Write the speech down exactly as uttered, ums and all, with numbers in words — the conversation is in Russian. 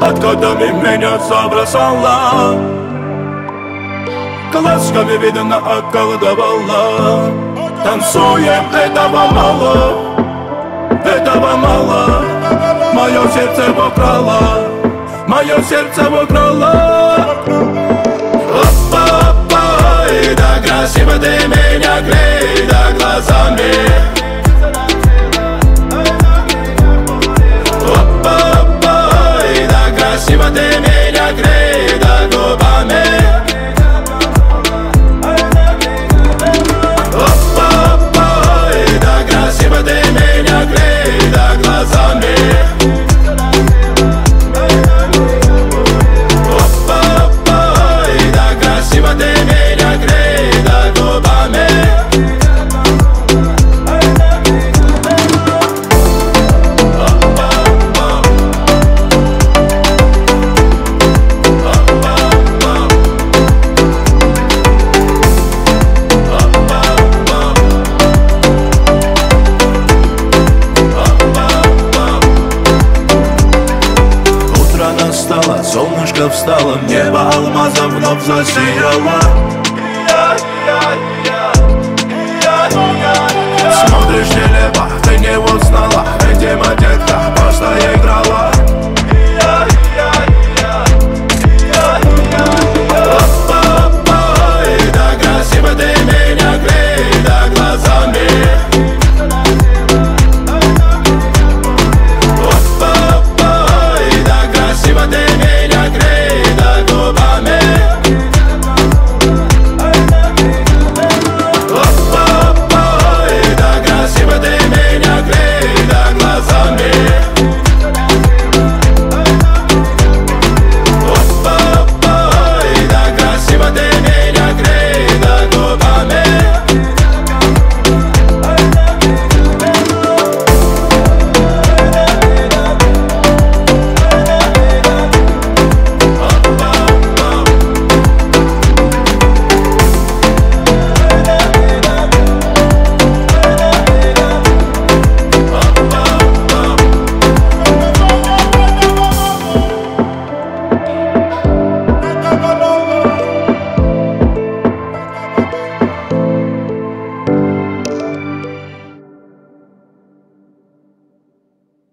Под кодами меня забросала, глазками видно околдовала. Танцуем, этого мало, этого мало. Мое сердце украла, мое сердце украла. Опа-опа, и да красиво ты меня грей, да глазами. Опа-опа, и да красиво ты меня грей, да губами. Опа-опа, и да красиво ты меня грей, да глазами. Солнышко встало, небо алмазом вновь засияло.